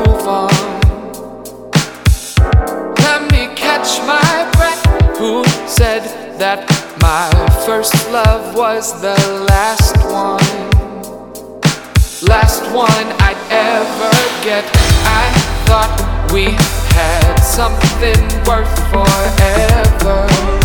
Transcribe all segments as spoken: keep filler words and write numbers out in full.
move on. Let me catch my breath. Who said that my first love was the last one? Last one I'd ever get. I thought we had something worth forever.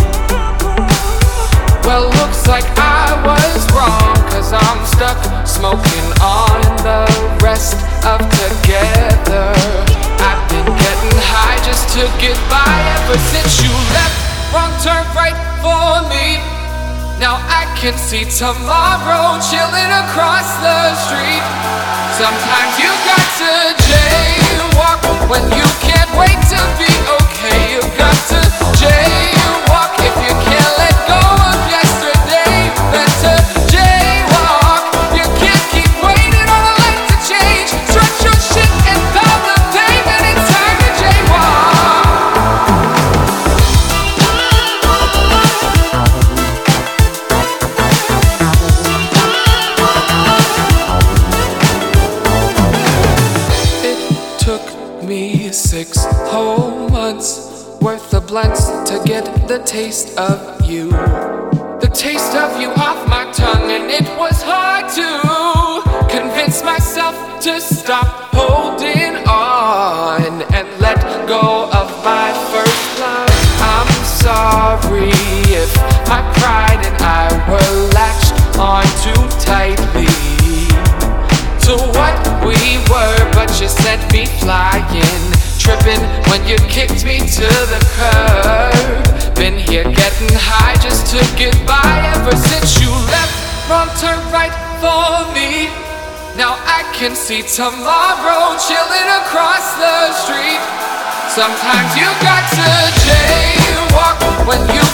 Well, looks like I was wrong, 'cause I'm stuck smoking on the rest of together. I've been getting high just to get by ever since you left. Wrong turn right for me. Now I can see tomorrow chilling across the street. Sometimes you got to jaywalk when you can't wait to be okay. You got to jaywalk if you can't let go of yesterday. Better jaywalk. You can't keep waiting on a life to change. Stretch your shit and pound the pavement. It's time to jaywalk. Me six whole months worth of blunts to get the taste of you. The taste of you off my tongue, and it was hard to convince myself to stop holding on and let go of my first love. I'm sorry if my pride and I were latched on too tightly to what we were, but you sent me flying, tripping when you kicked me to the curb. Been here getting high just to get by ever since you left. Wrong turn right for me. Now I can see tomorrow chilling across the street. Sometimes you got to jaywalk when you